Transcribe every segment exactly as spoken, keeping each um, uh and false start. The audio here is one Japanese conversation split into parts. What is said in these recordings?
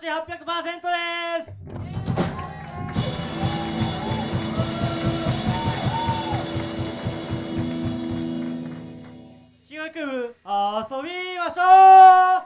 形 はっぴゃくパーセント です。企画部遊びましょう。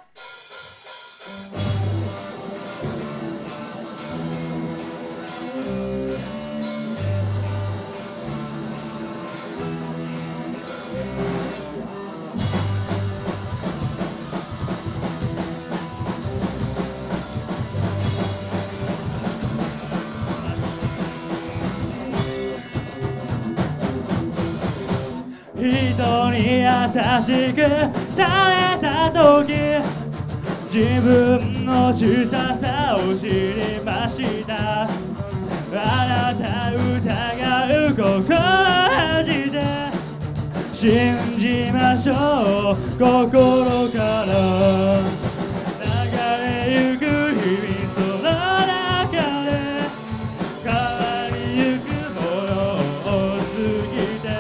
人に優しくされた時、自分の小ささを知りました。あなた疑う心恥で信じましょう、心から流れゆく日々、その中で変わりゆくものを過ぎて、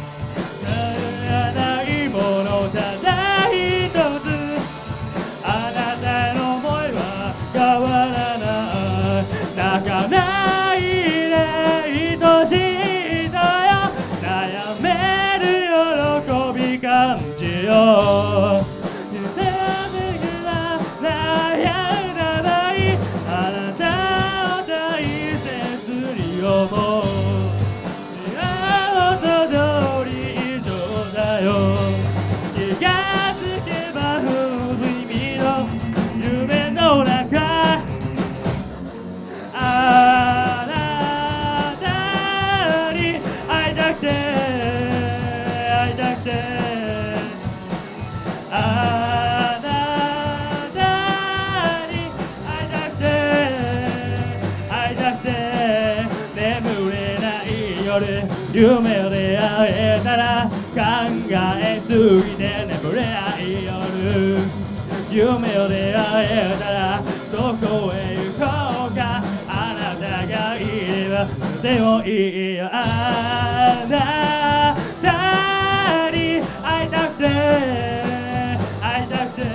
ないものただ一つ、あなたの想いは変わらない。泣かないで愛しいのよ、悩める喜び感じよう。悩んだない、あなたを大切に思う。想像通り以上だよ。気がつけば無意味の夢の中、あなたに会いたくて会いたくて、あなたに会いたくて会いたくて、眠れない夜夢で会えたら、考えすぎて眠れない夜、夢で会えたらどこへ行こうか、あなたがいればでもいいよ。あなたに会いたくて会いたくて、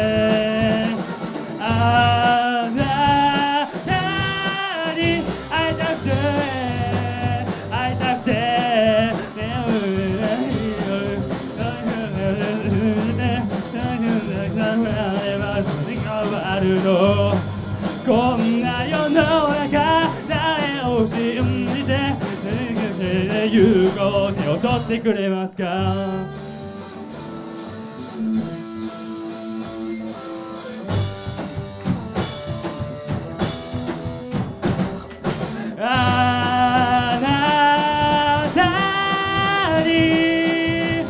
あなたに会いたくて会いたくて、こんな世の中、誰を信じて勇気を取ってくれますか。あなたに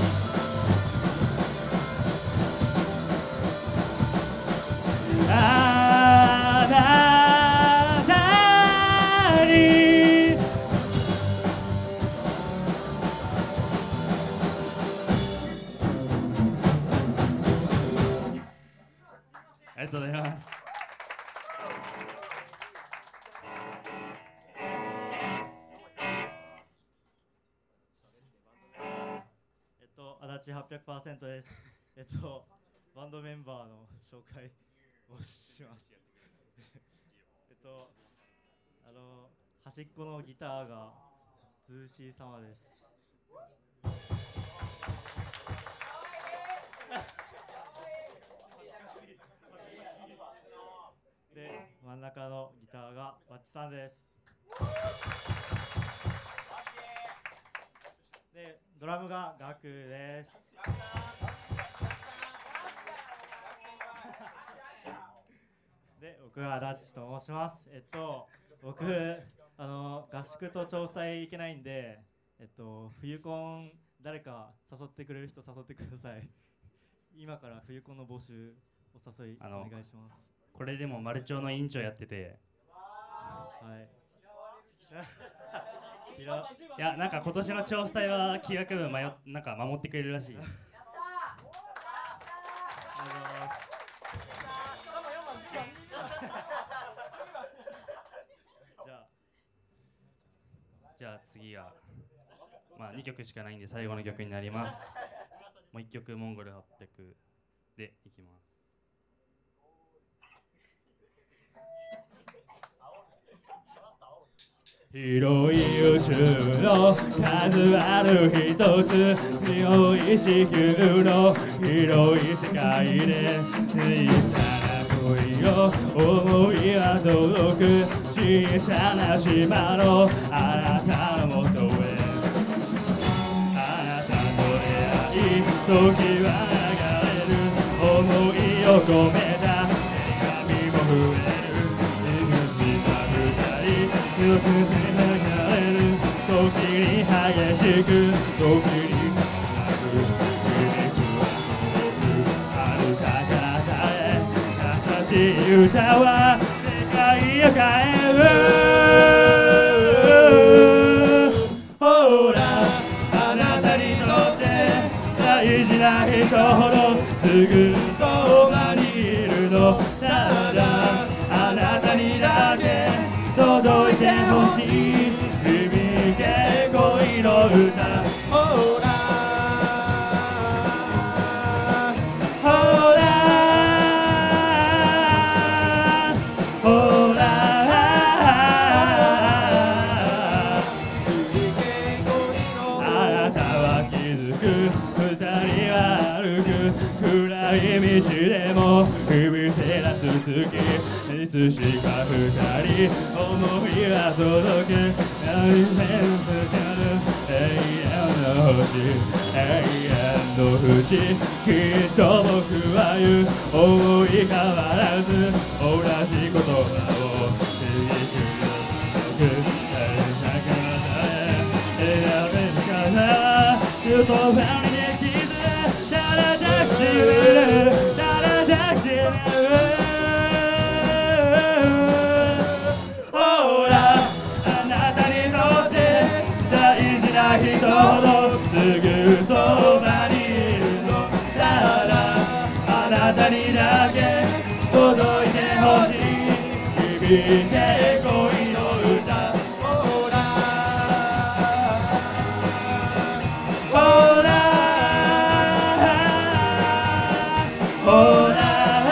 あなたにありがとうございます。えっと足立 はっぴゃくパーセント です。えっとバンドメンバーの紹介をします。えっとあの端っこのギターがズーシー様です。で真ん中のギターがバッチさんです。でドラムがガクです。で僕がダッチと申します。えっと僕あの合宿と調整行けないんで、えっと冬コン誰か誘ってくれる人誘ってください。今から冬コンの募集お誘いお願いします。 これでも丸町の委員長やってて、 はいいやなんか今年の調査は企画部迷なんか守ってくれるらしい。じゃあ次がまあにきょくしかないんで最後の曲になります。もういっきょくモンゴルはっぴゃくでいきます。 広い宇宙の数ある一つ広い地球の広い世界で小さな恋よ思いは届く小さな島のあなたのもとへあなたと出会い時は流れる思いを込めた手紙も増える強く流れる時に激しく時に高く響く遥か彼方へ優しい歌は世界を変えるほらあなたにとって大事な人ほどすぐそばにいるのただあなたにだけ届いてほしい響け恋の歌ほらほらほらあなたは気づく二人は歩く暗い道でも指照らす月いつしか二人思いは届く何千つかる永遠の星永遠の淵きっと僕は言う思い変わらず同じ言葉を響くよくだから選べるかな言葉にできずただ抱きしめるただ抱きしめる人ほどすぐそばにいるのだからあなたにだけ届いてほしい響け恋の歌ほらほらほら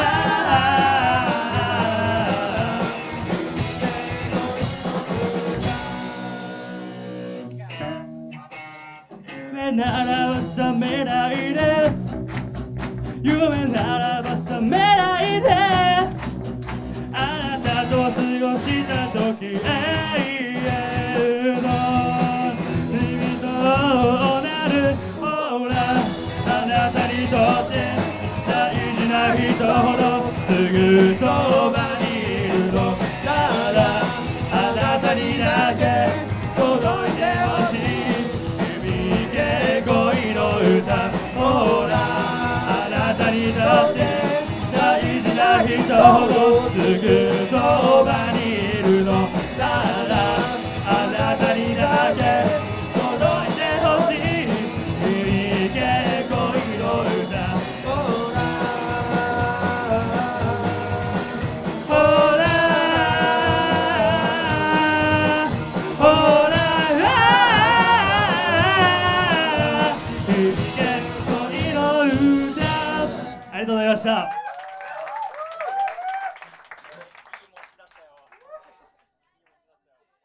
夢ならば覚めないで夢ならば覚めないであなたと過ごした時永遠の君となるほらあなたにとって大事な人ほどすぐそばにいるのだからあなたにだけ届いてほしいほらあなたにとって大事な人ほどすぐそばにいるのだからあなたにだけ届いてほしい響け恋の歌ほらほらほらありがとうございました。